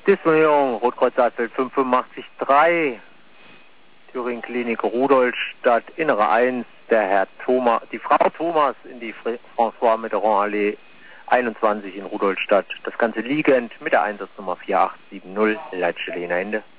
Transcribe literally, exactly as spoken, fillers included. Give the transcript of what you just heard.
Disponierung Rotkreuz Alsfeld fünfundachtzig drei, Thüringen Klinik Rudolstadt, Innere eins, der Herr Thomas, die Frau Thomas in die François Mitterrand Allee einundzwanzig in Rudolstadt. Das Ganze liegend mit der Einsatznummer vier acht sieben null, Leitstelle Ende.